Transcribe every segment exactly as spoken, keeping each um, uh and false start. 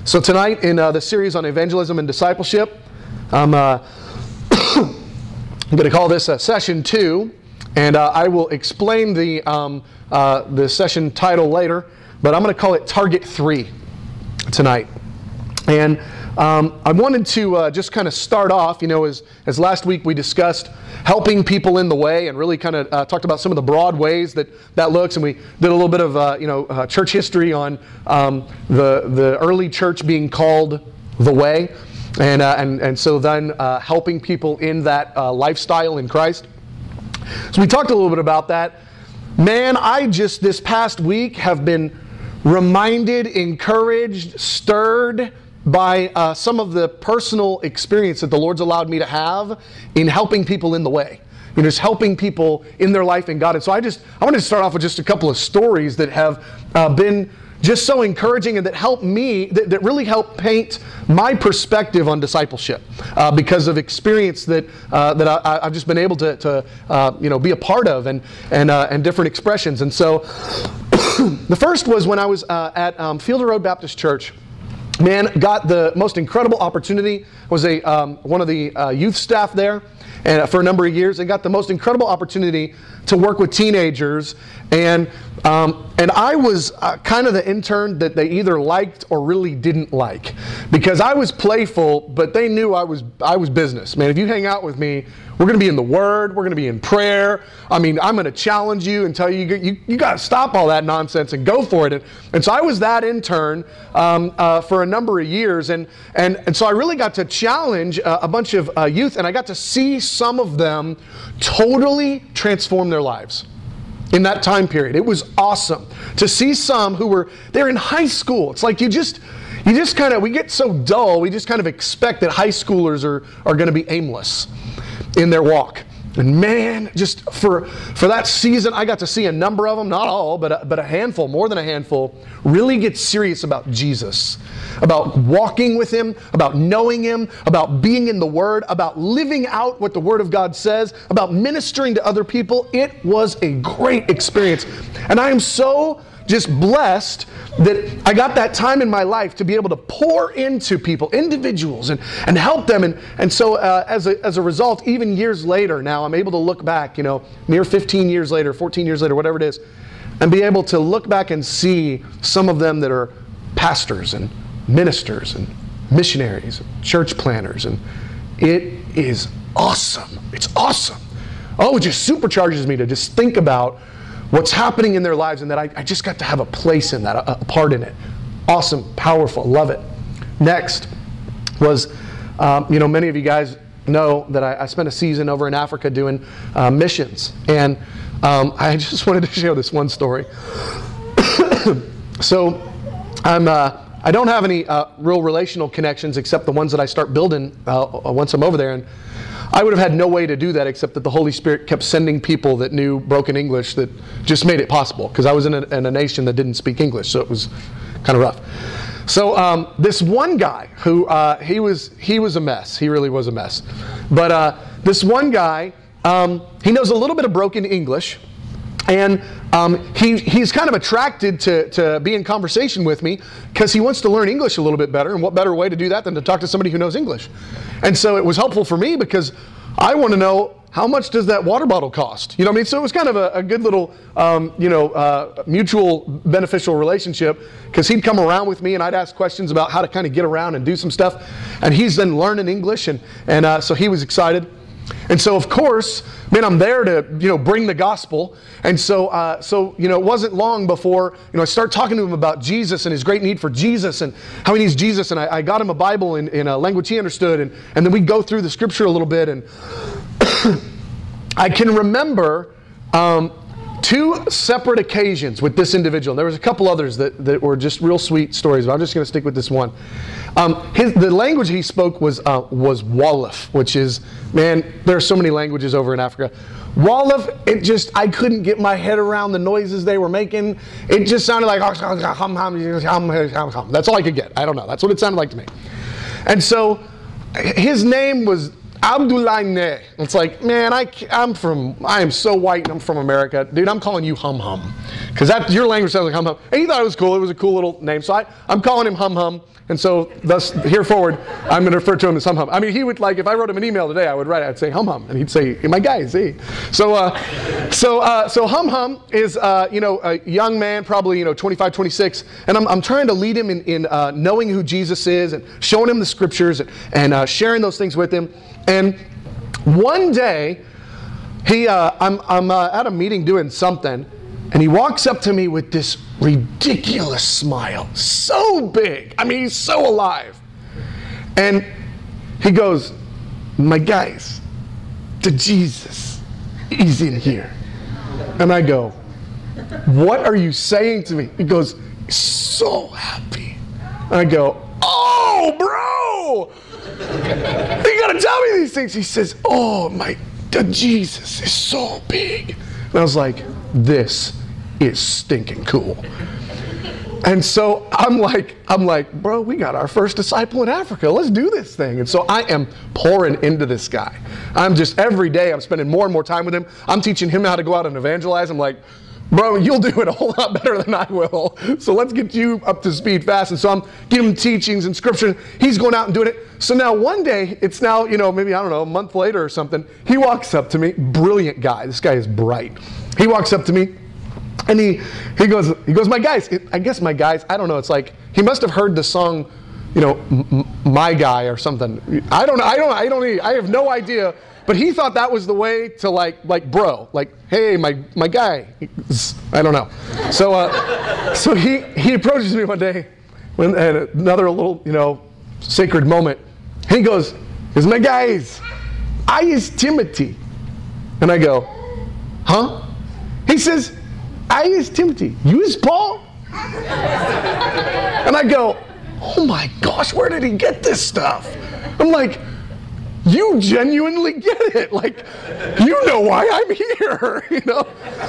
So tonight in uh, the series on evangelism and discipleship, I'm, uh, I'm going to call this uh, session two, and uh, I will explain the um, uh, the session title later, but I'm going to call it Target Three tonight. And um, I wanted to uh, just kind of start off, you know, as as last week we discussed helping people in the way, and really kind of uh, talked about some of the broad ways that that looks, and we did a little bit of uh, you know uh, church history on um, the the early church being called the way, and uh, and and so then uh, helping people in that uh, lifestyle in Christ. So we talked a little bit about that. Man, I just this past week have been reminded, encouraged, stirred by uh, some of the personal experience that the Lord's allowed me to have in helping people in the way. You know, just helping people in their life in God. And so I just, I wanted to start off with just a couple of stories that have uh, been just so encouraging and that help me, that, that really help paint my perspective on discipleship uh, because of experience that uh, that I, I've just been able to, to uh, you know, be a part of and and uh, and different expressions. And so the first was when I was uh, at um, Fielder Road Baptist Church. Man, got the most incredible opportunity. Was a um, one of the uh, youth staff there, and for a number of years, and got the most incredible opportunity to work with teenagers. And um, and I was uh, kind of the intern that they either liked or really didn't like, because I was playful, but they knew I was I was business. Man, if you hang out with me, we're going to be in the Word. We're going to be in prayer. I mean, I'm going to challenge you and tell you you, you, you got to stop all that nonsense and go for it. And, and so I was that intern um, uh, for a number of years. And and, and so I really got to challenge uh, a bunch of uh, youth, and I got to see some of them totally transform their lives in that time period. It was awesome to see some who were, they're in high school. It's like you just... You just kind of, we get so dull, we just kind of expect that high schoolers are, are going to be aimless in their walk. And man, just for for that season, I got to see a number of them, not all, but a, but a handful, more than a handful, really get serious about Jesus, about walking with Him, about knowing Him, about being in the Word, about living out what the Word of God says, about ministering to other people. It was a great experience. And I am so just blessed that I got that time in my life to be able to pour into people, individuals, and, and help them. And, and so uh, as, a, as a result, even years later now, I'm able to look back, you know, near fifteen years later, fourteen years later, whatever it is, and be able to look back and see some of them that are pastors and ministers and missionaries, and church planners. And it is awesome. It's awesome. Oh, it just supercharges me to just think about what's happening in their lives, and that I, I just got to have a place in that, a, a part in it. Awesome, powerful, love it. Next was, um, you know, many of you guys know that I, I spent a season over in Africa doing uh, missions, and um, I just wanted to share this one story. So, I'm uh, I don't have any uh, real relational connections except the ones that I start building uh, once I'm over there, and I would have had no way to do that except that the Holy Spirit kept sending people that knew broken English that just made it possible, because I was in a, in a nation that didn't speak English, so it was kind of rough. So um, this one guy who uh, he was he was a mess. He really was a mess. But uh, this one guy, um, he knows a little bit of broken English, and um, he he's kind of attracted to to be in conversation with me because he wants to learn English a little bit better. And what better way to do that than to talk to somebody who knows English? And so it was helpful for me because I want to know, how much does that water bottle cost? You know what I mean? So it was kind of a, a good little, um, you know, uh, mutual beneficial relationship, because he'd come around with me and I'd ask questions about how to kind of get around and do some stuff. And he's then learning English, and, and uh, so he was excited. And so, of course, man, I'm there to, you know, bring the gospel. And so, uh, so you know, it wasn't long before, you know, I started talking to him about Jesus and his great need for Jesus and how he needs Jesus. And I, I got him a Bible in, in a language he understood. And, and then we'd go through the scripture a little bit. And I can remember um, two separate occasions with this individual. There was a couple others that, that were just real sweet stories, but I'm just going to stick with this one. Um, his, the language he spoke was uh, was Wolof, which is, man, there are so many languages over in Africa. Wolof, it just, I couldn't get my head around the noises they were making. It just sounded like, that's all I could get. I don't know. That's what it sounded like to me. And so his name was Abdoulaye. It's like, man, I, I'm from, I am so white and I'm from America. Dude, I'm calling you Hum Hum. Because that your language sounds like Hum Hum. And he thought it was cool. It was a cool little name. So I, I'm calling him Hum Hum. And so thus, here forward, I'm going to refer to him as Hum Hum. I mean, he would, like, if I wrote him an email today, I would write, I'd say Hum Hum. And he'd say, hey, my guy, see. So, uh, so, uh, so Hum Hum is, uh, you know, a young man, probably, you know, twenty-five, twenty-six. And I'm, I'm trying to lead him in, in uh, knowing who Jesus is and showing him the scriptures and, and uh, sharing those things with him. And one day, he, uh, I'm, I'm uh, at a meeting doing something, and he walks up to me with this ridiculous smile, so big. I mean, he's so alive. And he goes, my guys, the Jesus, he's in here. And I go, what are you saying to me? He goes, so happy. And I go, oh, bro! You gotta tell me these things. He says, oh, my, the Jesus is so big. And I was like, this is stinking cool. And so I'm like, I'm like, bro, we got our first disciple in Africa. Let's do this thing. And so I am pouring into this guy. I'm just, every day I'm spending more and more time with him. I'm teaching him how to go out and evangelize. I'm like, bro, you'll do it a whole lot better than I will. So let's get you up to speed fast. And so I'm giving him teachings and scripture. He's going out and doing it. So now one day, it's now, you know, maybe, I don't know, a month later or something. He walks up to me, brilliant guy. This guy is bright. He walks up to me and he, he goes, he goes, my guys, it, I guess my guys, I don't know. It's like, he must have heard the song, you know, m- my guy or something. I don't know. I don't, I don't, I have no idea. But he thought that was the way to like, like bro, like, hey, my my guy. I don't know. So, uh, so he he approaches me one day, when at another little, you know, sacred moment. He goes, "Is my guys, I is Timothy," and I go, "Huh?" He says, "I is Timothy. You is Paul?" And I go, "Oh my gosh, where did he get this stuff?" I'm like, you genuinely get it. Like, you know why I'm here, you know?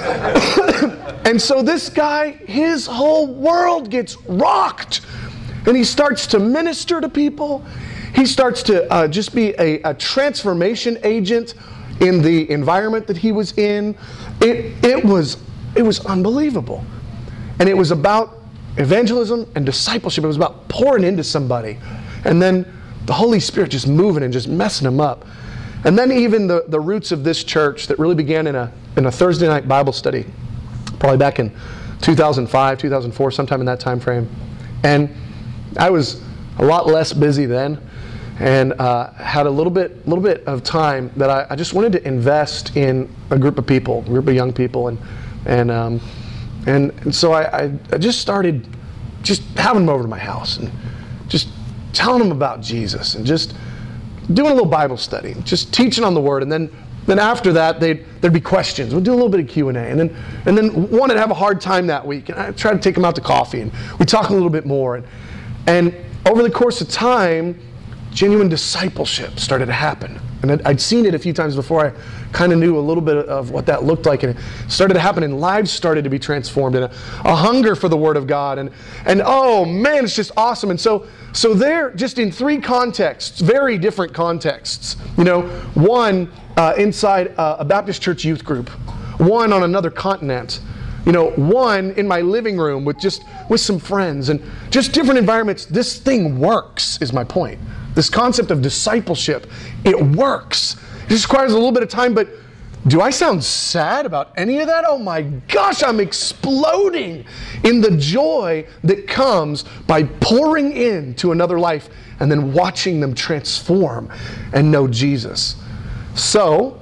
And so this guy, his whole world gets rocked. And he starts to minister to people. He starts to uh, just be a, a transformation agent in the environment that he was in. It, it was, it was unbelievable. And it was about evangelism and discipleship. It was about pouring into somebody. And then the Holy Spirit just moving and just messing them up. And then even the, the roots of this church that really began in a in a Thursday night Bible study, probably back in two thousand five, two thousand four, sometime in that time frame. And I was a lot less busy then, and uh, had a little bit little bit of time that I, I just wanted to invest in a group of people, a group of young people, and and um, and, and so I, I, I just started just having them over to my house and just telling them about Jesus and just doing a little Bible study, just teaching on the Word, and then then after that they'd, there'd be questions. We'd do a little bit of Q and A, and then and then one would have a hard time that week, and I'd try to take them out to coffee, and we'd talk a little bit more, and and over the course of time, genuine discipleship started to happen, and I'd, I'd seen it a few times before. I kind of knew a little bit of what that looked like, and it started to happen, and lives started to be transformed, and a, a hunger for the Word of God, and and oh man, it's just awesome. And so so there, just in three contexts, very different contexts. You know, one uh, inside uh, a Baptist church youth group, one on another continent. You know, one in my living room with just with some friends, and just different environments. This thing works, is my point. This concept of discipleship, it works. It just requires a little bit of time, but do I sound sad about any of that? Oh my gosh, I'm exploding in the joy that comes by pouring into another life and then watching them transform and know Jesus. So,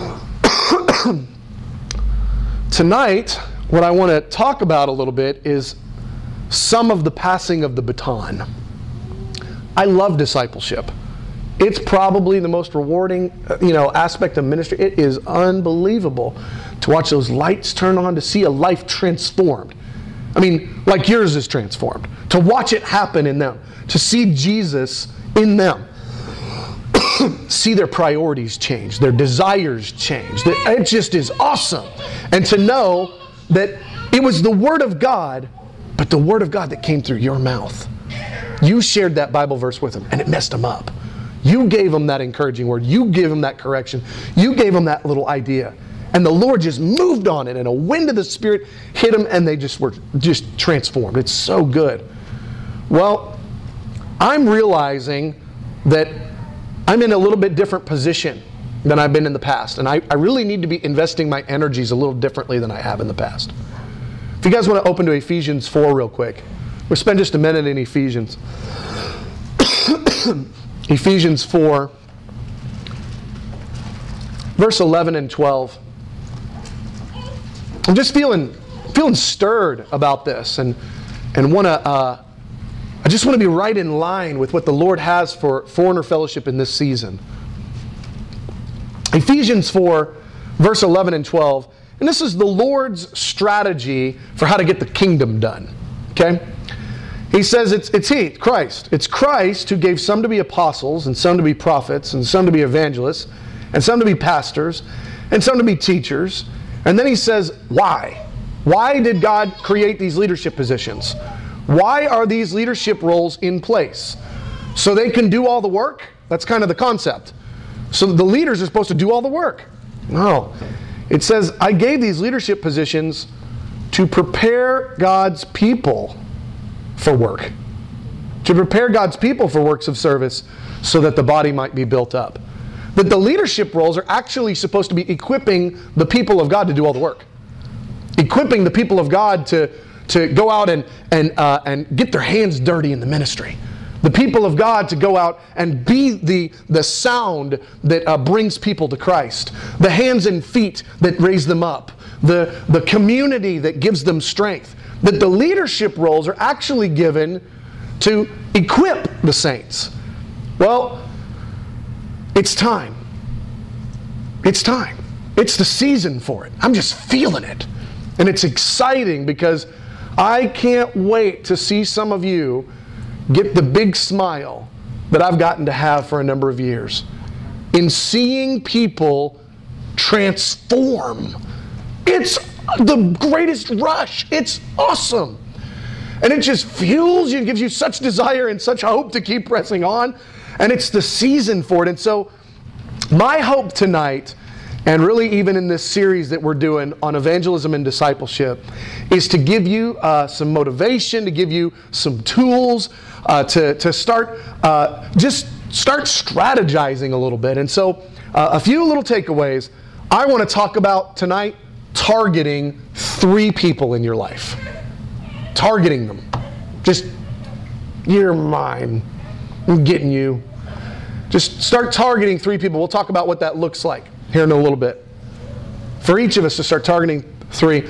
tonight, what I want to talk about a little bit is some of the passing of the baton. I love discipleship. It's probably the most rewarding, you know, aspect of ministry. It is unbelievable to watch those lights turn on, to see a life transformed. I mean, like yours is transformed. To watch it happen in them. To see Jesus in them. See their priorities change. Their desires change. It just is awesome. And to know that it was the Word of God, but the Word of God that came through your mouth. You shared that Bible verse with them, and it messed them up. You gave them that encouraging word. You gave them that correction. You gave them that little idea. And the Lord just moved on it, and a wind of the Spirit hit them, and they just were just transformed. It's so good. Well, I'm realizing that I'm in a little bit different position than I've been in the past. And I, I really need to be investing my energies a little differently than I have in the past. If you guys want to open to Ephesians four real quick. We'll spend just a minute in Ephesians. Ephesians four, verse eleven and twelve. I'm just feeling feeling stirred about this, and and want to. Uh, I just want to be right in line with what the Lord has for Foreigner Fellowship in this season. Ephesians four, verse eleven and twelve. And this is the Lord's strategy for how to get the kingdom done. Okay? He says it's, it's He, Christ. It's Christ who gave some to be apostles, and some to be prophets, and some to be evangelists, and some to be pastors, and some to be teachers. And then He says, why? Why did God create these leadership positions? Why are these leadership roles in place? So they can do all the work? That's kind of the concept. So the leaders are supposed to do all the work. No. It says, I gave these leadership positions to prepare God's people for work. To prepare God's people for works of service so that the body might be built up. That the leadership roles are actually supposed to be equipping the people of God to do all the work. Equipping the people of God to, to go out and, and, uh, and get their hands dirty in the ministry. The people of God to go out and be the, the sound that uh, brings people to Christ. The hands and feet that raise them up. The, the community that gives them strength. That the leadership roles are actually given to equip the saints. Well, it's time. It's time. It's the season for it. I'm just feeling it. And it's exciting because I can't wait to see some of you get the big smile that I've gotten to have for a number of years in seeing people transform. It's the greatest rush. It's awesome. And it just fuels you and gives you such desire and such hope to keep pressing on. And it's the season for it. And so my hope tonight, and really even in this series that we're doing on evangelism and discipleship, is to give you uh, some motivation, to give you some tools, uh, to, to start, uh, just start strategizing a little bit. And so uh, a few little takeaways. I want to talk about tonight targeting three people in your life. Targeting them. Just, you're mine. I'm getting you. Just start targeting three people. We'll talk about what that looks like here in a little bit. For each of us to start targeting three.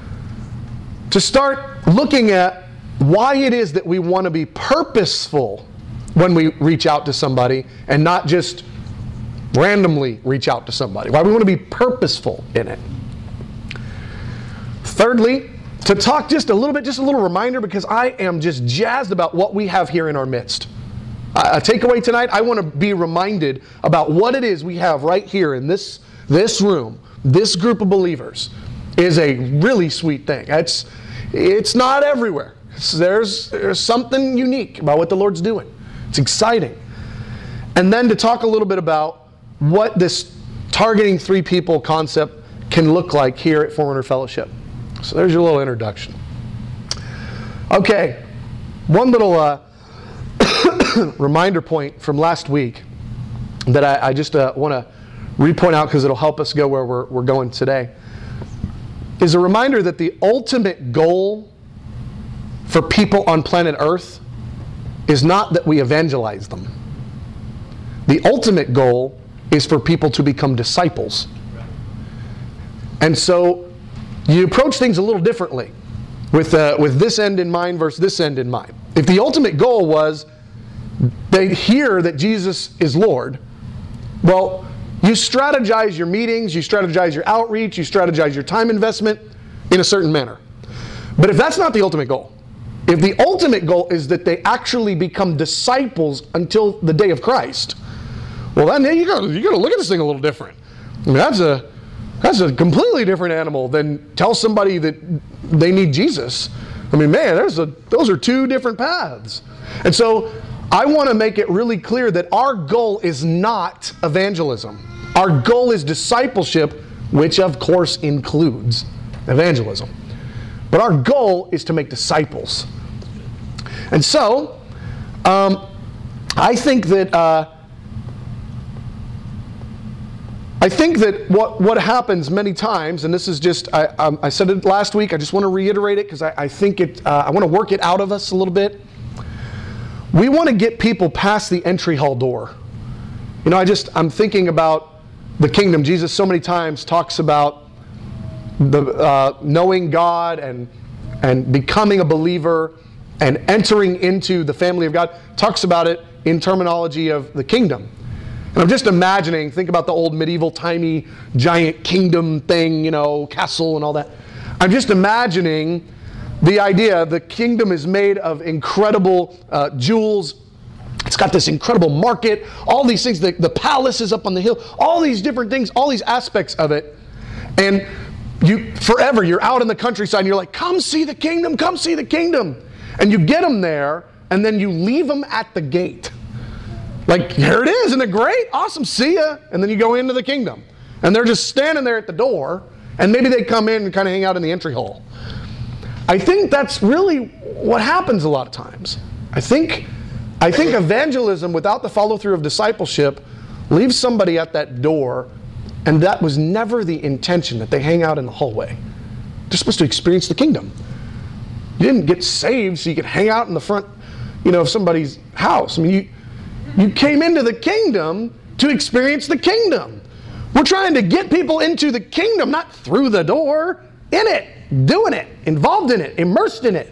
To start looking at why it is that we want to be purposeful when we reach out to somebody and not just randomly reach out to somebody. Why we want to be purposeful in it. Thirdly, to talk just a little bit, just a little reminder, because I am just jazzed about what we have here in our midst. A takeaway tonight, I want to be reminded about what it is we have right here in this, this room, this group of believers, is a really sweet thing. It's, it's not everywhere. It's, there's, there's something unique about what the Lord's doing. It's exciting. And then to talk a little bit about what this targeting three people concept can look like here at Foreigner Fellowship. So there's your little introduction. Okay, one little uh, reminder point from last week that I, I just uh, want to re-point out because it'll help us go where we're, we're going today, is a reminder that the ultimate goal for people on planet Earth is not that we evangelize them. The ultimate goal is for people to become disciples. And so you approach things a little differently with, uh, with this end in mind versus this end in mind. If the ultimate goal was they hear that Jesus is Lord, well, you strategize your meetings, you strategize your outreach, you strategize your time investment in a certain manner. But if that's not the ultimate goal, if the ultimate goal is that they actually become disciples until the day of Christ, well, then you got you got to look at this thing a little different. I mean, that's a that's a completely different animal than tell somebody that they need Jesus. I mean, man, there's a those are two different paths. And so I want to make it really clear that our goal is not evangelism. Our goal is discipleship, which of course includes evangelism. But our goal is to make disciples. And so, um, I think that uh, I think that what, what happens many times, and this is just, I, um, I said it last week, I just want to reiterate it because I, I think it, uh, I want to work it out of us a little bit. We want to get people past the entry hall door. You know, I just, I'm thinking about the kingdom. Jesus so many times talks about the uh, knowing God and and becoming a believer and entering into the family of God. Talks about it in terminology of the kingdom. And I'm just imagining, think about the old medieval timey giant kingdom thing, you know, castle and all that. I'm just imagining the idea the kingdom is made of incredible uh, jewels. It's got this incredible market, all these things, the, the palace is up on the hill, all these different things, all these aspects of it. And you forever, you're out in the countryside and you're like, come see the kingdom, come see the kingdom. And you get them there and then you leave them at the gate. Like, here it is, isn't it great? Awesome, see ya. And then you go into the kingdom. And they're just standing there at the door, and maybe they come in and kind of hang out in the entry hall. I think that's really what happens a lot of times. I think, I think evangelism without the follow-through of discipleship leaves somebody at that door, and that was never the intention, that they hang out in the hallway. They're supposed to experience the kingdom. You didn't get saved so you could hang out in the front, you know, of somebody's house. I mean, you, you came into the kingdom to experience the kingdom. We're trying to get people into the kingdom, not through the door, in it, doing it, involved in it, immersed in it,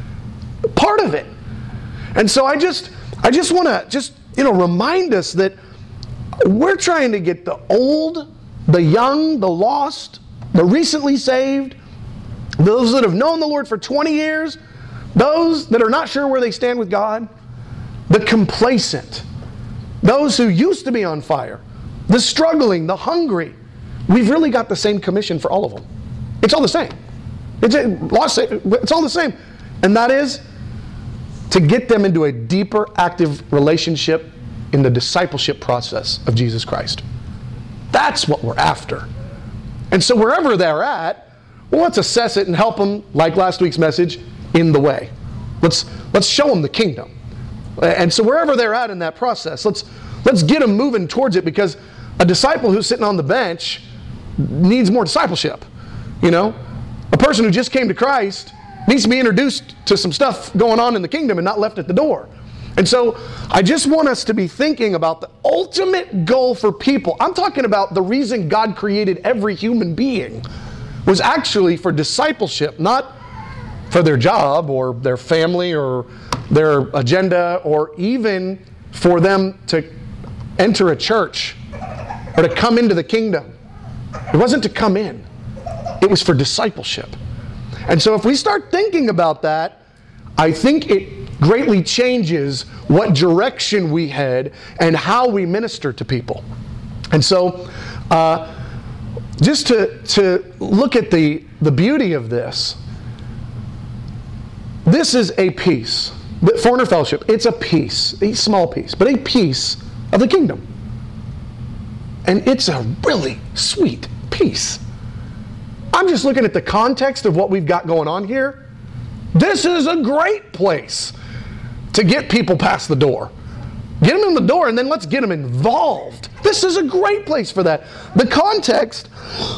part of it. And so I just, I just want to just, you know, remind us that we're trying to get the old, the young, the lost, the recently saved, those that have known the Lord for twenty years, those that are not sure where they stand with God, the complacent, those who used to be on fire, the struggling, the hungry. We've really got the same commission for all of them. It's all the same. It's, it's all the same. And that is to get them into a deeper, active relationship in the discipleship process of Jesus Christ. That's what we're after. And so wherever they're at, well, let's assess it and help them, like last week's message, in the way. Let's, let's show them the kingdom. And so wherever they're at in that process, let's, let's get them moving towards it, because a disciple who's sitting on the bench needs more discipleship. You know, a person who just came to Christ needs to be introduced to some stuff going on in the kingdom and not left at the door. And so I just want us to be thinking about the ultimate goal for people. I'm talking about the reason God created every human being was actually for discipleship, not for their job or their family or their agenda, or even for them to enter a church or to come into the kingdom. It wasn't to come in. It was for discipleship. And so if we start thinking about that, I think it greatly changes what direction we head and how we minister to people. And so uh, just to, to look at the, the beauty of this, this is a piece. The Foreigner Fellowship, it's a piece, a small piece, but a piece of the kingdom. And it's a really sweet piece. I'm just looking at the context of what we've got going on here. This is a great place to get people past the door. Get them in the door and then let's get them involved. This is a great place for that. The context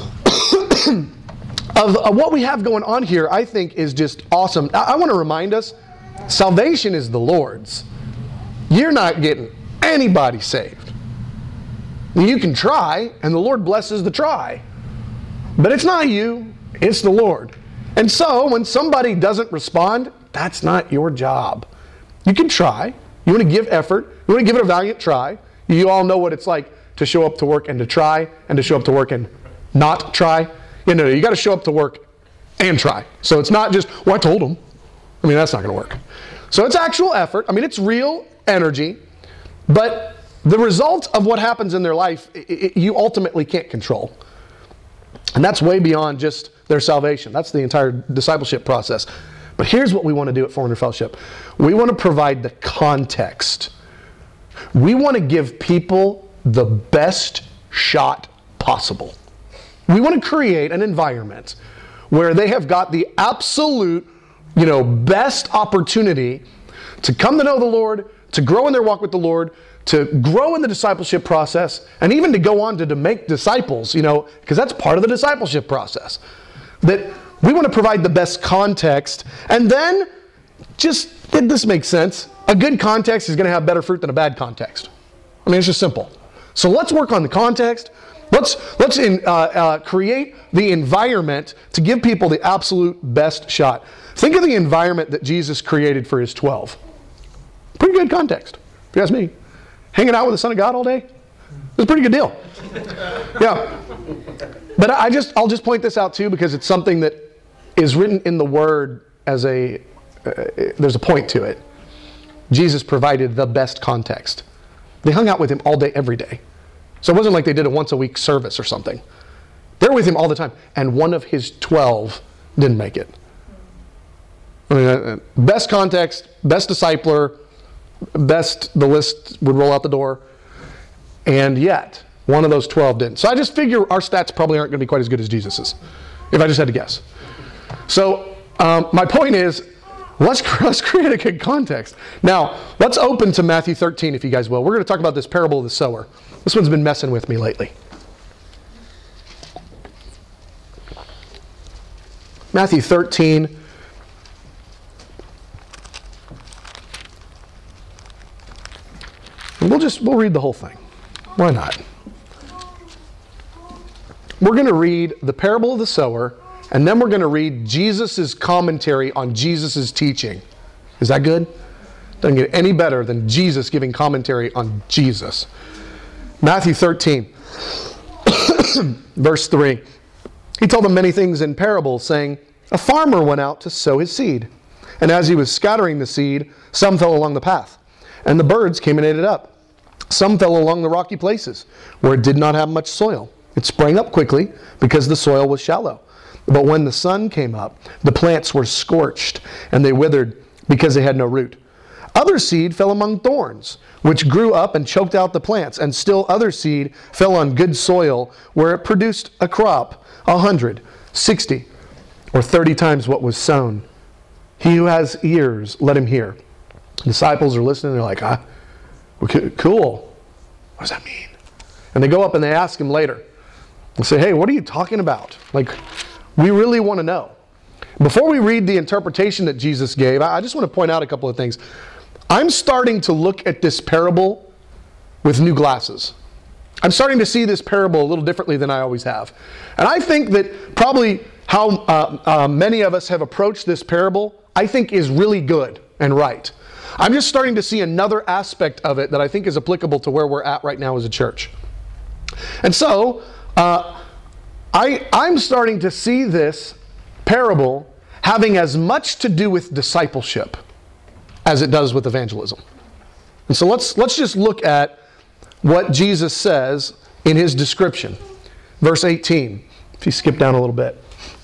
of, of what we have going on here, I think, is just awesome. I, I want to remind us, salvation is the Lord's. You're not getting anybody saved. You can try, and the Lord blesses the try. But it's not you, it's the Lord. And so, when somebody doesn't respond, that's not your job. You can try. You want to give effort. You want to give it a valiant try. You all know what it's like to show up to work and to try, and to show up to work and not try. You know, you got to show up to work and try. So it's not just, well, I told them. I mean, that's not going to work. So it's actual effort. I mean, it's real energy. But the result of what happens in their life, it, it, you ultimately can't control. And that's way beyond just their salvation. That's the entire discipleship process. But here's what we want to do at Foreigner Fellowship. We want to provide the context We want to give people the best shot possible. We want to create an environment where they have got the absolute, you know, best opportunity to come to know the Lord, to grow in their walk with the Lord, to grow in the discipleship process, and even to go on to, to make disciples, you know, because that's part of the discipleship process. That we want to provide the best context, and then just, this makes sense, a good context is going to have better fruit than a bad context. I mean, it's just simple. So let's work on the context. Let's, let's in, uh, uh, create the environment to give people the absolute best shot. Think of the environment that Jesus created for his twelve. Pretty good context, if you ask me. Hanging out with the Son of God all day? It's a pretty good deal. Yeah. But I just, I'll just point this out too, because it's something that is written in the Word as a, uh, there's a point to it. Jesus provided the best context. They hung out with him all day, every day. So it wasn't like they did a once a week service or something. They're with him all the time. And one of his twelve didn't make it. I mean, uh, best context, best discipler, best, the list would roll out the door. And yet, one of those twelve didn't. So I just figure our stats probably aren't going to be quite as good as Jesus's, if I just had to guess. So um, my point is, let's, let's create a good context. Now, let's open to Matthew thirteen, if you guys will. We're going to talk about this parable of the sower. This one's been messing with me lately. Matthew thirteen. And we'll just, we'll read the whole thing. Why not? We're going to read the parable of the sower, and then we're going to read Jesus' commentary on Jesus' teaching. Is that good? Doesn't get any better than Jesus giving commentary on Jesus. Matthew thirteen, verse three. He told them many things in parables, saying, a farmer went out to sow his seed. And as he was scattering the seed, some fell along the path, and the birds came and ate it up. Some fell along the rocky places, where it did not have much soil. It sprang up quickly, because the soil was shallow. But when the sun came up, the plants were scorched, and they withered, because they had no root. Other seed fell among thorns, which grew up and choked out the plants. And still other seed fell on good soil, where it produced a crop, a hundred, sixty, or thirty times what was sown. He who has ears, let him hear. Disciples are listening. They're like, ah, cool. What does that mean? And they go up and they ask him later. They say, hey, what are you talking about? Like, we really want to know. Before we read the interpretation that Jesus gave, I just want to point out a couple of things. I'm starting to look at this parable with new glasses. I'm starting to see this parable a little differently than I always have. And I think that probably how uh, uh, many of us have approached this parable, I think is really good and right. I'm just starting to see another aspect of it that I think is applicable to where we're at right now as a church. And so, uh, I, I'm starting to see this parable having as much to do with discipleship as it does with evangelism. And so let's, let's just look at what Jesus says in his description. Verse eighteen, if you skip down a little bit.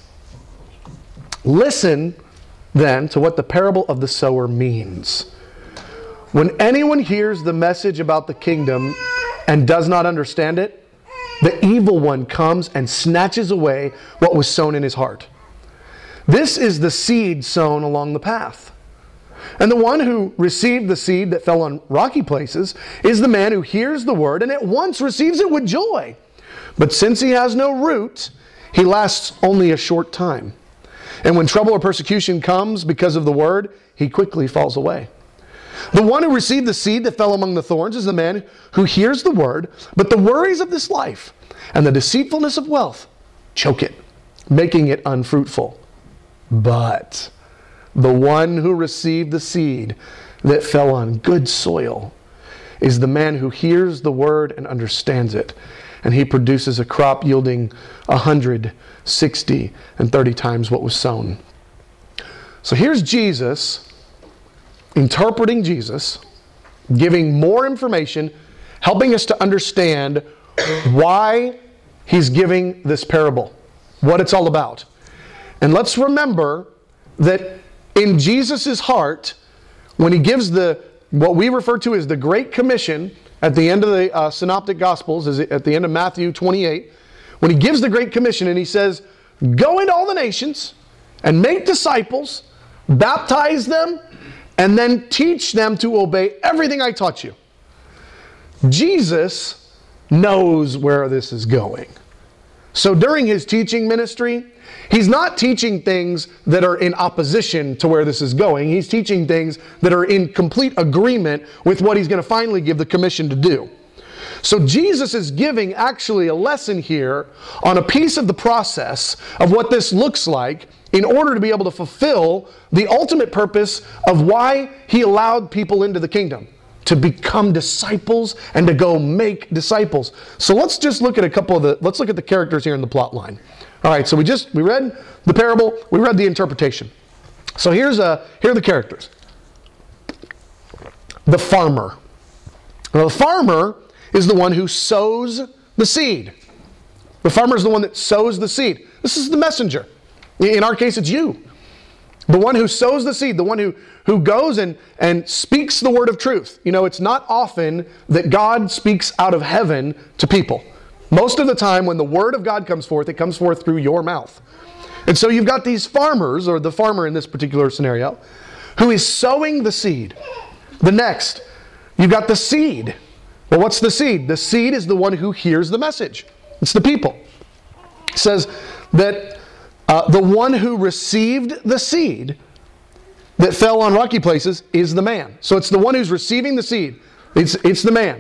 Listen then to what the parable of the sower means. When anyone hears the message about the kingdom and does not understand it, the evil one comes and snatches away what was sown in his heart. This is the seed sown along the path. And the one who received the seed that fell on rocky places is the man who hears the word and at once receives it with joy. But since he has no root, he lasts only a short time. And when trouble or persecution comes because of the word, he quickly falls away. The one who received the seed that fell among the thorns is the man who hears the word, but the worries of this life and the deceitfulness of wealth choke it, making it unfruitful. But the one who received the seed that fell on good soil is the man who hears the word and understands it. And he produces a crop yielding a hundred, sixty, and thirty times what was sown. So here's Jesus, interpreting Jesus, giving more information, helping us to understand why he's giving this parable, what it's all about. And let's remember that in Jesus' heart, when he gives the, what we refer to as the Great Commission at the end of the uh, Synoptic Gospels, is at the end of Matthew twenty-eight, when he gives the Great Commission and he says, go into all the nations and make disciples, baptize them, and then teach them to obey everything I taught you. Jesus knows where this is going. So during his teaching ministry, he's not teaching things that are in opposition to where this is going. He's teaching things that are in complete agreement with what he's going to finally give the commission to do. So Jesus is giving actually a lesson here on a piece of the process of what this looks like in order to be able to fulfill the ultimate purpose of why he allowed people into the kingdom, to become disciples and to go make disciples. So let's just look at a couple of the, let's look at the characters here in the plot line. All right, so we just, we read the parable, we read the interpretation. So here's a, here are the characters. The farmer. Now the farmer is the one who sows the seed. The farmer is the one that sows the seed. This is the messenger. In our case, it's you. The one who sows the seed, the one who, who goes and, and speaks the word of truth. You know, it's not often that God speaks out of heaven to people. Most of the time when the word of God comes forth, it comes forth through your mouth. And so you've got these farmers, or the farmer in this particular scenario, who is sowing the seed. The next, you've got the seed. Well, what's the seed? The seed is the one who hears the message. It's the people. It says that uh, the one who received the seed that fell on rocky places is the man. So it's the one who's receiving the seed. It's, it's the man.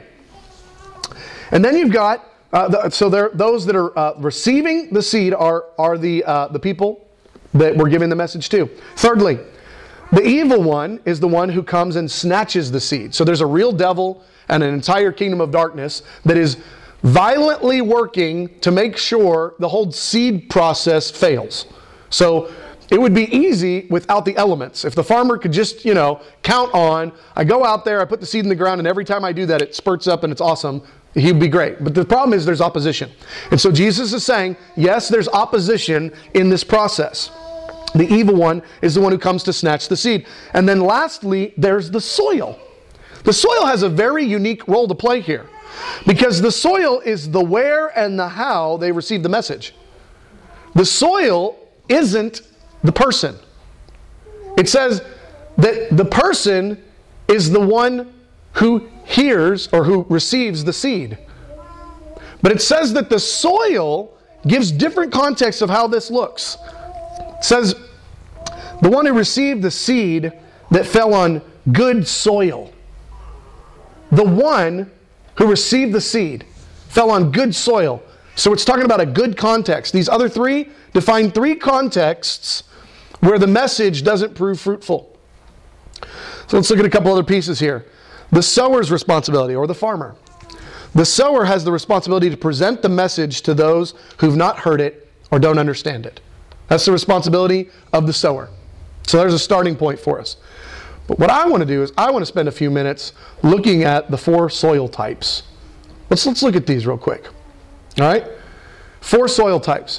And then you've got, uh, the, so there, those that are uh, receiving the seed are, are the, uh, the people that we're giving the message to. Thirdly, the evil one is the one who comes and snatches the seed. So there's a real devil and an entire kingdom of darkness that is violently working to make sure the whole seed process fails. So it would be easy without the elements. If the farmer could just, you know, count on, I go out there, I put the seed in the ground, and every time I do that, it spurts up and it's awesome, he'd be great. But the problem is there's opposition. And so Jesus is saying, yes, there's opposition in this process. The evil one is the one who comes to snatch the seed. And then lastly, there's the soil. The soil has a very unique role to play here, because the soil is the where and the how they receive the message. The soil isn't the person. It says that the person is the one who hears or who receives the seed. But it says that the soil gives different context of how this looks. It says the one who received the seed that fell on good soil. The one who received the seed fell on good soil. So it's talking about a good context. These other three define three contexts where the message doesn't prove fruitful. So let's look at a couple other pieces here. The sower's responsibility, or the farmer. The sower has the responsibility to present the message to those who've not heard it or don't understand it. That's the responsibility of the sower. So there's a starting point for us. But what I want to do is I want to spend a few minutes looking at the four soil types. Let's, let's look at these real quick. All right? Four soil types.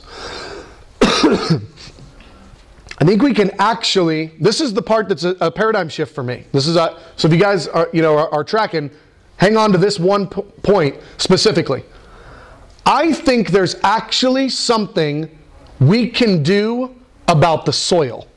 I think we can actually, this is the part that's a, a paradigm shift for me. This is a, so if you guys are, you know, are, are tracking, hang on to this one p- point specifically. I think there's actually something we can do about the soil.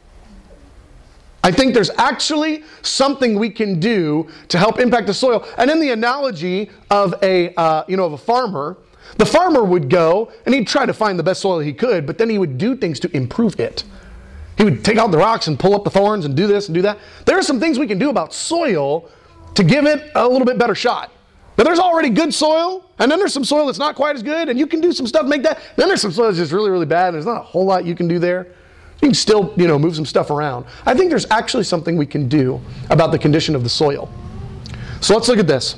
I think there's actually something we can do to help impact the soil. And in the analogy of a, uh, you know, of a farmer, the farmer would go and he'd try to find the best soil he could, but then he would do things to improve it. He would take out the rocks and pull up the thorns and do this and do that. There are some things we can do about soil to give it a little bit better shot. Now there's already good soil, and then there's some soil that's not quite as good, and you can do some stuff to make that. Then there's some soil that's just really, really bad, and there's not a whole lot you can do there. You can still, you know, move some stuff around. I think there's actually something we can do about the condition of the soil. So let's look at this.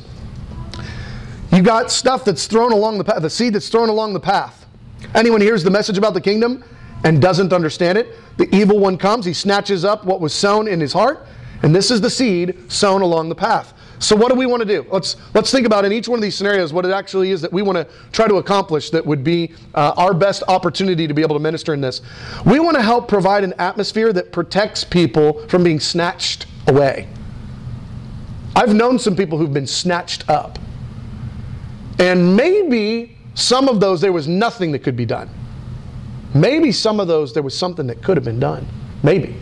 You got stuff that's thrown along the path, the seed that's thrown along the path. Anyone hears the message about the kingdom and doesn't understand it, the evil one comes, he snatches up what was sown in his heart, and this is the seed sown along the path. So what do we want to do? Let's let's think about in each one of these scenarios what it actually is that we want to try to accomplish that would be uh, our best opportunity to be able to minister in this. We want to help provide an atmosphere that protects people from being snatched away. I've known some people who've been snatched up. And maybe some of those, there was nothing that could be done. Maybe some of those, there was something that could have been done. Maybe.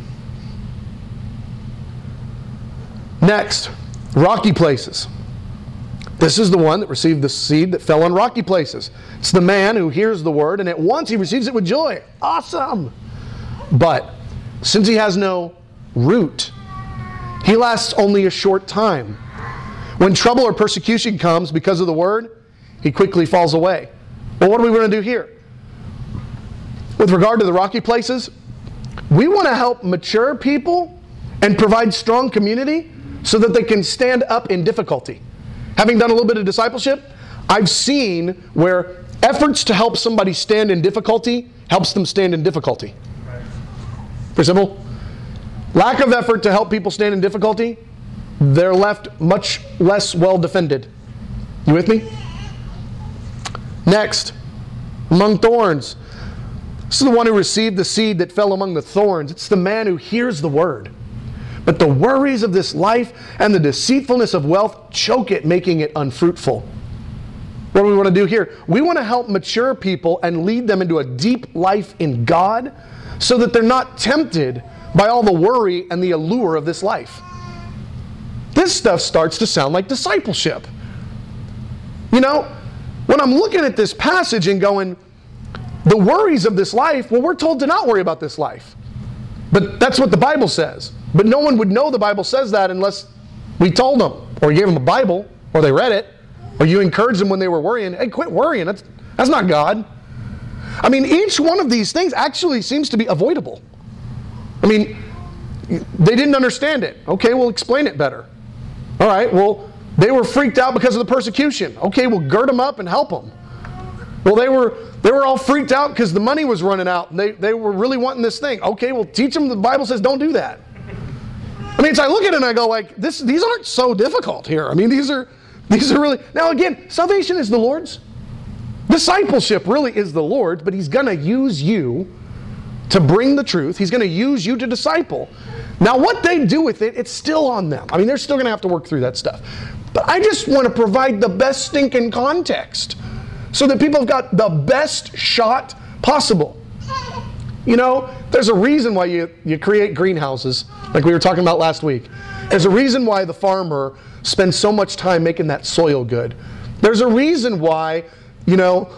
Next, rocky places. This is the one that received the seed that fell on rocky places. It's the man who hears the word, and at once he receives it with joy. Awesome! But since he has no root, he lasts only a short time. When trouble or persecution comes because of the word, he quickly falls away. Well, what are we going to do here? With regard to the rocky places, we want to help mature people and provide strong community so that they can stand up in difficulty. Having done a little bit of discipleship, I've seen where efforts to help somebody stand in difficulty helps them stand in difficulty. Pretty simple. Lack of effort to help people stand in difficulty, they're left much less well defended. You with me? Next, among thorns. This is the one who received the seed that fell among the thorns. It's the man who hears the word. But the worries of this life and the deceitfulness of wealth choke it, making it unfruitful. What do we want to do here? We want to help mature people and lead them into a deep life in God so that they're not tempted by all the worry and the allure of this life. This stuff starts to sound like discipleship. You know, when I'm looking at this passage and going, the worries of this life, well, we're told to not worry about this life. But that's what the Bible says. But no one would know the Bible says that unless we told them, or you gave them a Bible, or they read it, or you encouraged them when they were worrying. Hey, quit worrying. That's, that's not God. I mean, each one of these things actually seems to be avoidable. I mean, they didn't understand it. Okay, we'll explain it better. All right, well, they were freaked out because of the persecution. Okay, we'll gird them up and help them. Well, they were they were all freaked out because the money was running out. And they, they were really wanting this thing. Okay, well, teach them the Bible says don't do that. I mean, so I look at it and I go like, this, these aren't so difficult here. I mean, these are, these are really... Now again, salvation is the Lord's. Discipleship really is the Lord's, but He's going to use you to bring the truth. He's going to use you to disciple. Now what they do with it, it's still on them. I mean, they're still going to have to work through that stuff. But I just want to provide the best stinking context so that people have got the best shot possible. You know, there's a reason why you, you create greenhouses, like we were talking about last week. There's a reason why the farmer spends so much time making that soil good. There's a reason why, you know,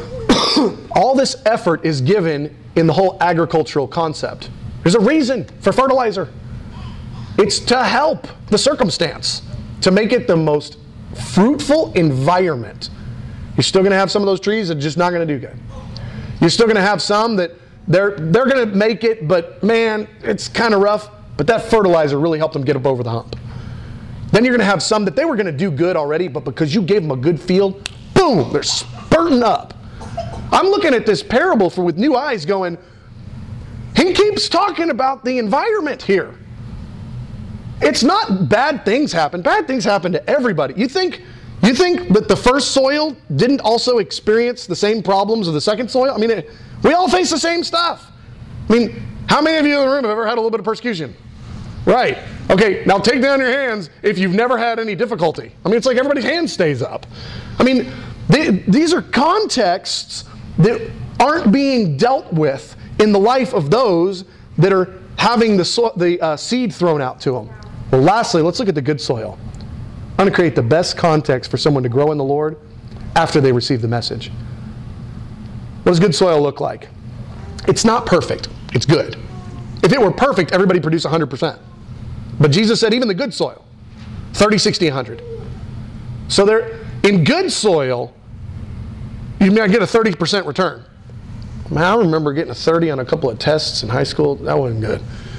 all this effort is given in the whole agricultural concept. There's a reason for fertilizer. It's to help the circumstance, to make it the most fruitful environment. You're still going to have some of those trees that are just not going to do good. You're still going to have some that they're they're going to make it, but man, it's kind of rough. But that fertilizer really helped them get up over the hump. Then you're going to have some that they were going to do good already, but because you gave them a good field, boom, they're spurting up. I'm looking at this parable for with new eyes going, he keeps talking about the environment here. It's not bad things happen. Bad things happen to everybody. You think, you think that the first soil didn't also experience the same problems of the second soil? I mean, it, we all face the same stuff. I mean, how many of you in the room have ever had a little bit of persecution? Right. Okay, now take down your hands if you've never had any difficulty. I mean, it's like everybody's hand stays up. I mean, they, these are contexts that aren't being dealt with in the life of those that are having the, so, the uh, seed thrown out to them. Well, lastly, let's look at the good soil. I'm going to create the best context for someone to grow in the Lord after they receive the message. What does good soil look like? It's not perfect. It's good. If it were perfect, everybody produced one hundred percent. But Jesus said even the good soil, thirty, sixty, one hundred. So there, in good soil, you may get a thirty percent return. Man, I remember getting a thirty on a couple of tests in high school. That wasn't good.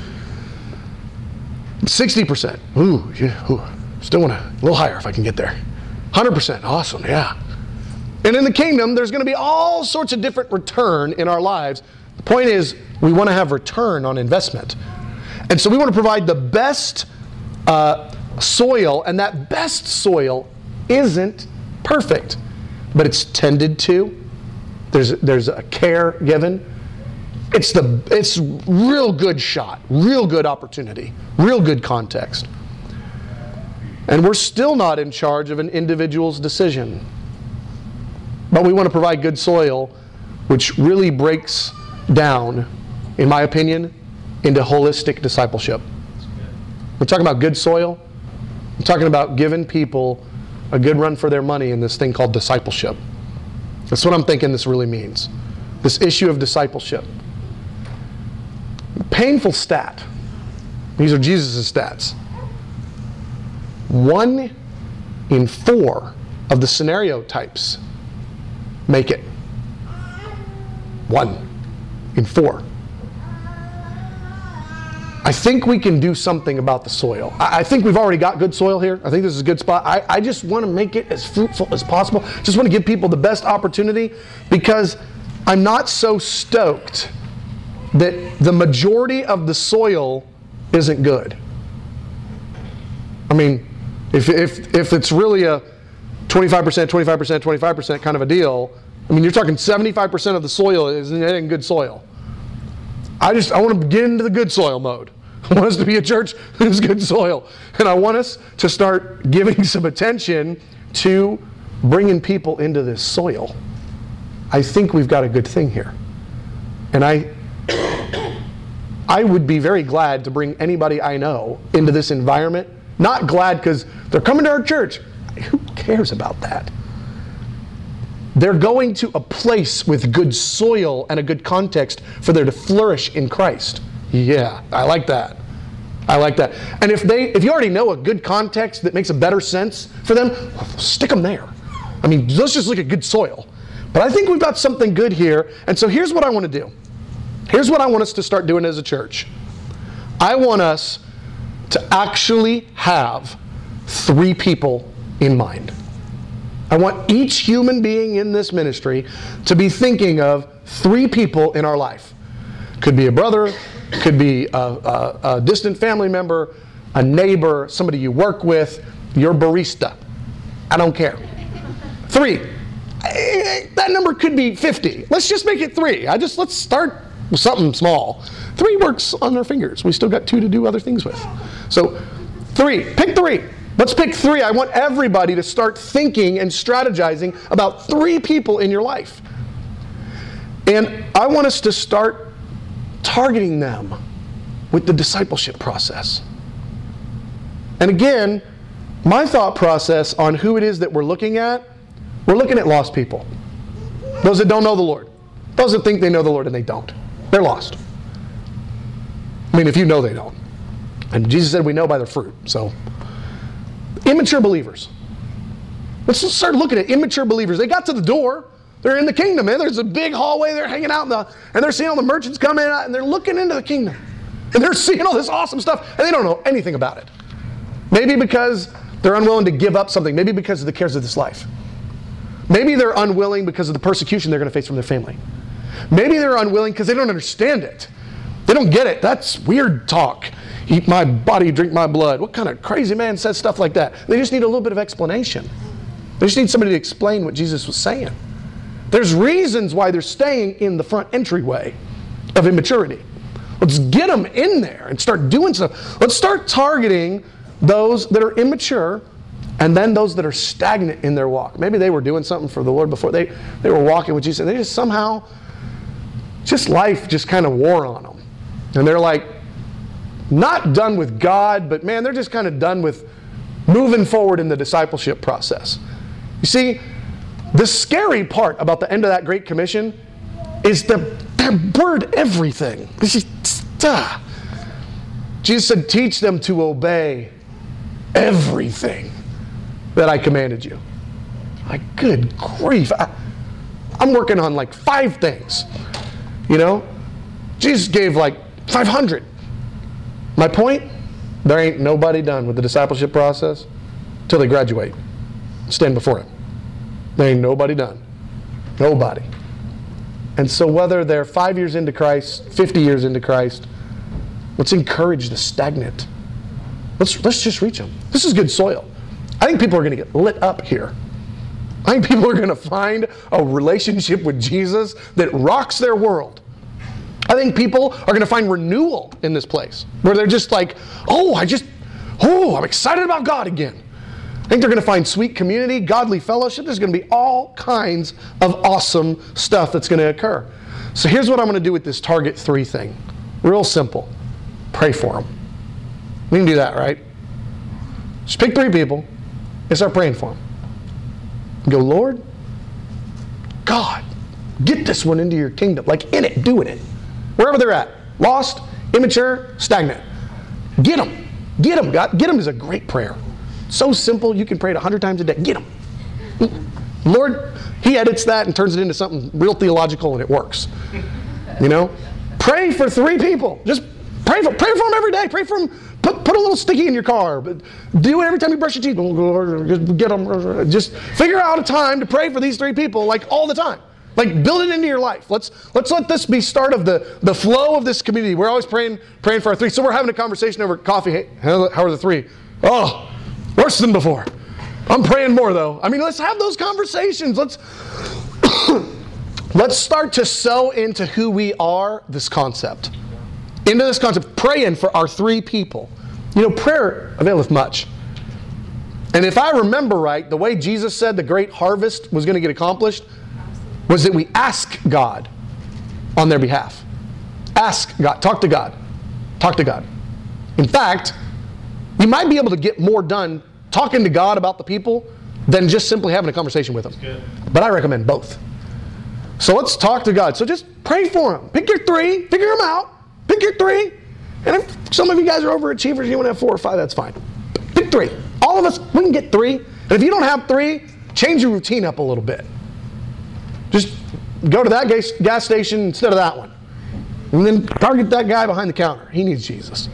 sixty percent. Ooh, yeah, ooh. Still want a little higher if I can get there. one hundred percent. Awesome, yeah. And in the kingdom, there's going to be all sorts of different return in our lives. The point is, we want to have return on investment. And so we want to provide the best uh, soil, and that best soil isn't perfect, but it's tended to. There's, there's a care given. It's the it's real good shot, real good opportunity, real good context. And we're still not in charge of an individual's decision. But we want to provide good soil, which really breaks down, in my opinion, into holistic discipleship. We're talking about good soil. I'm talking about giving people a good run for their money in this thing called discipleship. That's what I'm thinking this really means. This issue of discipleship. Painful stat. These are Jesus' stats. One in four of the scenario types make it. One in four. I think we can do something about the soil. I think we've already got good soil here. I think this is a good spot. I, I just want to make it as fruitful as possible. Just want to give people the best opportunity, because I'm not so stoked that the majority of the soil isn't good. I mean, if if if it's really a twenty-five percent, twenty-five percent, twenty-five percent kind of a deal, I mean, you're talking seventy-five percent of the soil is in good soil. I just, I want to get into the good soil mode. I want us to be a church that's good soil. And I want us to start giving some attention to bringing people into this soil. I think we've got a good thing here. And I, I would be very glad to bring anybody I know into this environment. Not glad because they're coming to our church. Who cares about that? They're going to a place with good soil and a good context for them to flourish in Christ. Yeah, I like that. I like that. And if they, if you already know a good context that makes a better sense for them, stick them there. I mean, let's just look at good soil. But I think we've got something good here. And so here's what I want to do. Here's what I want us to start doing as a church. I want us to actually have three people in mind. I want each human being in this ministry to be thinking of three people in our life. Could be a brother, could be a, a, a distant family member, a neighbor, somebody you work with, your barista. I don't care. Three. That number could be fifty. Let's just make it three. I just, let's start with something small. Three works on our fingers. We still got two to do other things with. So, three. Pick three. Let's pick three. I want everybody to start thinking and strategizing about three people in your life. And I want us to start targeting them with the discipleship process. And again, my thought process on who it is that we're looking at, we're looking at lost people. Those that don't know the Lord. Those that think they know the Lord and they don't. They're lost. I mean, if you know, they don't. And Jesus said we know by their fruit, so... Immature believers. Let's just start looking at immature believers. They got to the door. They're in the kingdom, man. There's a big hallway. They're hanging out, in the, and they're seeing all the merchants come in, and they're looking into the kingdom. And they're seeing all this awesome stuff, and they don't know anything about it. Maybe because they're unwilling to give up something. Maybe because of the cares of this life. Maybe they're unwilling because of the persecution they're going to face from their family. Maybe they're unwilling because they don't understand it. They don't get it. That's weird talk. Eat my body, drink my blood. What kind of crazy man says stuff like that? They just need a little bit of explanation. They just need somebody to explain what Jesus was saying. There's reasons why they're staying in the front entryway of immaturity. Let's get them in there and start doing stuff. Let's start targeting those that are immature and then those that are stagnant in their walk. Maybe they were doing something for the Lord before. They, they were walking with Jesus, and they just somehow, just life just kind of wore on them. And they're like, not done with God, but man, they're just kind of done with moving forward in the discipleship process. You see, the scary part about the end of that Great Commission is the, that word everything. This is, uh, Jesus said, teach them to obey everything that I commanded you. My good grief. I, I'm working on like five things. You know? Jesus gave like five hundred. My point, there ain't nobody done with the discipleship process till they graduate. Stand before Him. There ain't nobody done. Nobody. And so whether they're five years into Christ, fifty years into Christ, let's encourage the stagnant. Let's, let's just reach them. This is good soil. I think people are going to get lit up here. I think people are going to find a relationship with Jesus that rocks their world. I think people are going to find renewal in this place, where they're just like, oh, I just, oh, I'm excited about God again. I think they're going to find sweet community, godly fellowship. There's going to be all kinds of awesome stuff that's going to occur. So here's what I'm going to do with this target three thing. Real simple. Pray for them. We can do that, right? Just pick three people and start praying for them. Go, Lord, God, get this one into your kingdom. Like in it, doing it. Wherever they're at. Lost, immature, stagnant. Get them. Get them, God. Get them is a great prayer. So simple, you can pray it a hundred times a day. Get them. Lord, He edits that and turns it into something real theological, and it works. You know? Pray for three people. Just pray for pray for them every day. Pray for them. Put, put a little sticky in your car. But do it every time you brush your teeth. Just get them. Just figure out a time to pray for these three people, like all the time. Like build it into your life. Let's let's let this be start of the, the flow of this community. We're always praying praying for our three. So we're having a conversation over coffee. Hey, how are the three? Oh, worse than before. I'm praying more though. I mean, let's have those conversations. Let's let's start to sow into who we are this concept. Into this concept, praying for our three people. You know, prayer availeth much. And if I remember right, the way Jesus said the great harvest was going to get accomplished was that we ask God on their behalf. Ask God. Talk to God. Talk to God. In fact, you might be able to get more done talking to God about the people than just simply having a conversation with them. But I recommend both. So let's talk to God. So just pray for them. Pick your three. Figure them out. Pick your three. And if some of you guys are overachievers and you want to have four or five, that's fine. Pick three. All of us, we can get three. And if you don't have three, change your routine up a little bit. Just go to that gas, gas station instead of that one. And then target that guy behind the counter. He needs Jesus.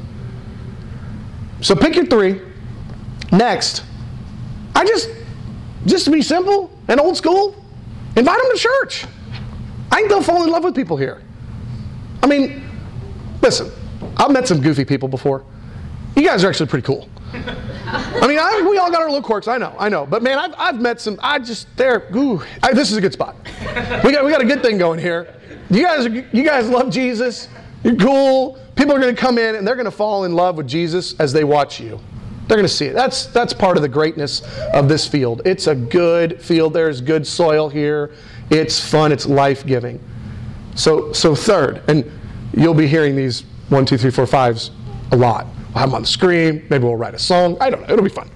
So pick your three. Next, I just, just to be simple and old school, invite them to church. I think they'll fall in love with people here. I mean, listen, I've met some goofy people before. You guys are actually pretty cool. I mean, I, we all got our little quirks. I know, I know. But man, I've, I've met some. I just they're. Ooh, I, this is a good spot. We got we got a good thing going here. You guys, are, you guys love Jesus. You're cool. People are going to come in and they're going to fall in love with Jesus as they watch you. They're going to see it. That's that's part of the greatness of this field. It's a good field. There's good soil here. It's fun. It's life-giving. So so third, and you'll be hearing these one, two, three, four, fives a lot. We'll have them on the screen. Maybe we'll write a song. I don't know. It'll be fun.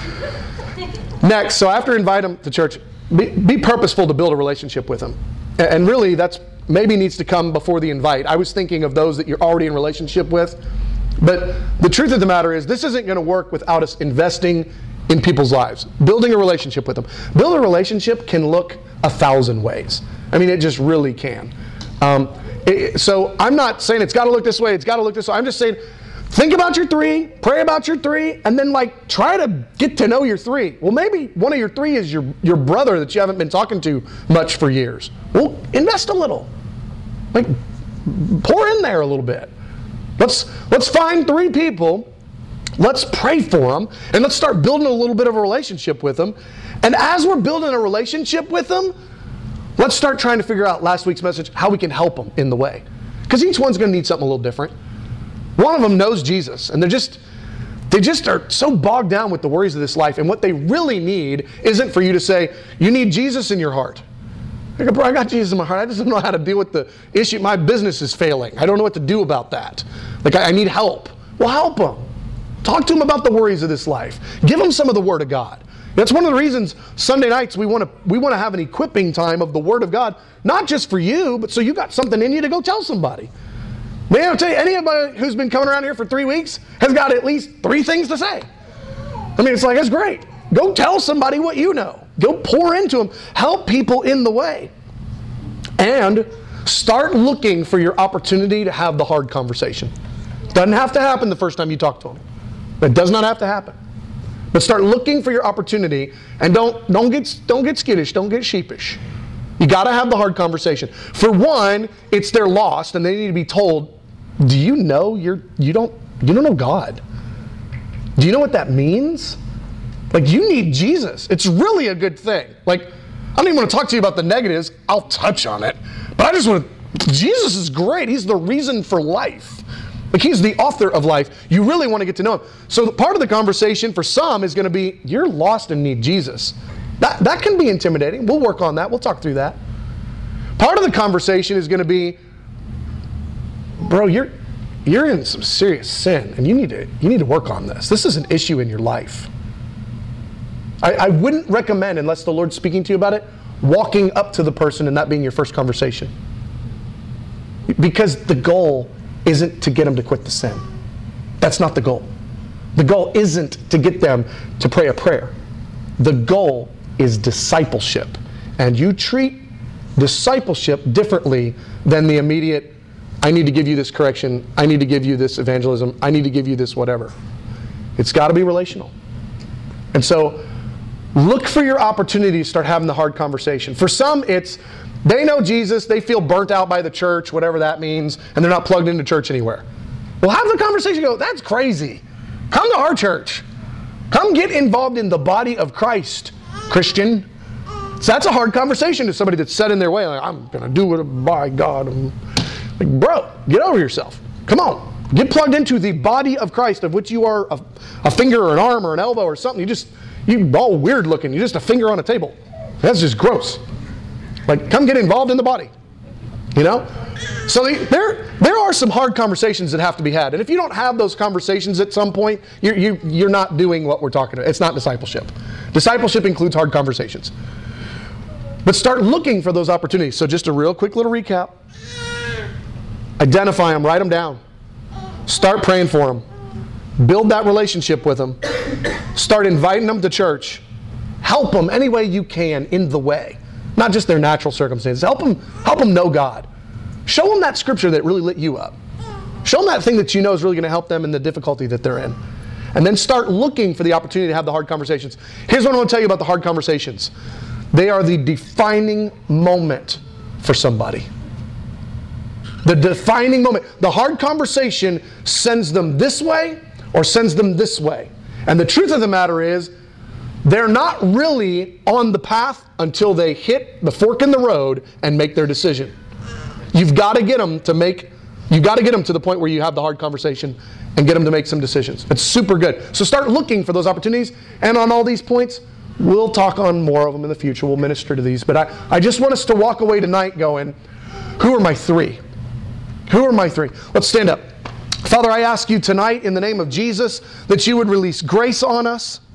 Next, so after invite them to church, be, be purposeful to build a relationship with them. And really, that's maybe needs to come before the invite. I was thinking of those that you're already in relationship with. But the truth of the matter is, this isn't going to work without us investing in people's lives. Building a relationship with them. Build a relationship can look a thousand ways. I mean, it just really can. Um, it, so I'm not saying it's got to look this way, it's got to look this way. I'm just saying, think about your three, pray about your three, and then like try to get to know your three. Well, maybe one of your three is your, your brother that you haven't been talking to much for years. Well, invest a little. Like, pour in there a little bit. Let's, let's find three people, let's pray for them, and let's start building a little bit of a relationship with them. And as we're building a relationship with them, let's start trying to figure out last week's message, how we can help them in the way. Because each one's going to need something a little different. One of them knows Jesus, and they're just, they just are so bogged down with the worries of this life, and what they really need isn't for you to say, you need Jesus in your heart. Like, bro, I got Jesus in my heart. I just don't know how to deal with the issue. My business is failing. I don't know what to do about that. Like, I, I need help. Well, help them. Talk to them about the worries of this life. Give them some of the Word of God. That's one of the reasons Sunday nights we want to we want to have an equipping time of the Word of God, not just for you, but so you got something in you to go tell somebody. Man, I'll tell you, anybody who's been coming around here for three weeks has got at least three things to say. I mean, it's like, that's great. Go tell somebody what you know. Go pour into them. Help people in the way. And start looking for your opportunity to have the hard conversation. Doesn't have to happen the first time you talk to them. It does not have to happen. But start looking for your opportunity, and don't don't get don't get skittish, don't get sheepish. You got to have the hard conversation. For one, it's they're lost, and they need to be told, "Do you know you're you don't you don't know God? Do you know what that means? Like, you need Jesus. It's really a good thing. Like, I don't even want to talk to you about the negatives. I'll touch on it, but I just want to. Jesus is great. He's the reason for life. Like, he's the author of life. You really want to get to know him. So part of the conversation for some is going to be, you're lost and need Jesus. That, that can be intimidating. We'll work on that. We'll talk through that. Part of the conversation is going to be, bro, you're you're in some serious sin, and you need to you need to work on this. This is an issue in your life. I, I wouldn't recommend, unless the Lord's speaking to you about it, walking up to the person and that being your first conversation. Because the goal isn't to get them to quit the sin. That's not the goal. The goal isn't to get them to pray a prayer. The goal is discipleship. And you treat discipleship differently than the immediate, I need to give you this correction, I need to give you this evangelism, I need to give you this whatever. It's got to be relational. And so, look for your opportunity to start having the hard conversation. For some, it's, they know Jesus, they feel burnt out by the church, whatever that means, and they're not plugged into church anywhere. Well, have the conversation go, that's crazy. Come to our church. Come get involved in the body of Christ, Christian. So that's a hard conversation to somebody that's set in their way. Like, I'm going to do it by God. I'm like, bro, get over yourself. Come on. Get plugged into the body of Christ, of which you are a, a finger or an arm or an elbow or something. You just, you all weird looking. You're just a finger on a table. That's just gross. Like, come get involved in the body. You know? So the, there, there are some hard conversations that have to be had. And if you don't have those conversations at some point, you're, you, you're not doing what we're talking about. It's not discipleship. Discipleship includes hard conversations. But start looking for those opportunities. So just a real quick little recap. Identify them, write them down. Start praying for them. Build that relationship with them. Start inviting them to church. Help them any way you can in the way. Not just their natural circumstances. Help them, help them know God. Show them that scripture that really lit you up. Show them that thing that you know is really going to help them in the difficulty that they're in. And then start looking for the opportunity to have the hard conversations. Here's what I want to tell you about the hard conversations. They are the defining moment for somebody. The defining moment. The hard conversation sends them this way or sends them this way. And the truth of the matter is, they're not really on the path until they hit the fork in the road and make their decision. You've got to get them to make, you've got to get them to the point where you have the hard conversation and get them to make some decisions. It's super good. So start looking for those opportunities. And on all these points, we'll talk on more of them in the future. We'll minister to these. But I, I just want us to walk away tonight going, who are my three? Who are my three? Let's stand up. Father, I ask you tonight in the name of Jesus that you would release grace on us.